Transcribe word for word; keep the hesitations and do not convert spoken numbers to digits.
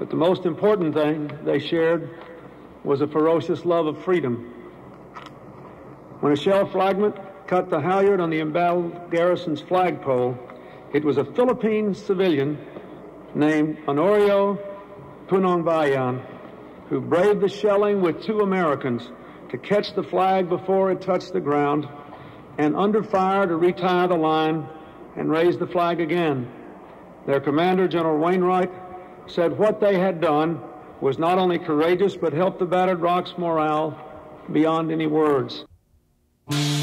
But the most important thing they shared was a ferocious love of freedom. When a shell fragment cut the halyard on the embattled garrison's flagpole, it was a Philippine civilian named Honorio Punongbayan who braved the shelling with two Americans to catch the flag before it touched the ground and under fire to retie the line and raise the flag again. Their commander, General Wainwright, said what they had done was not only courageous but helped the battered Rock's morale beyond any words.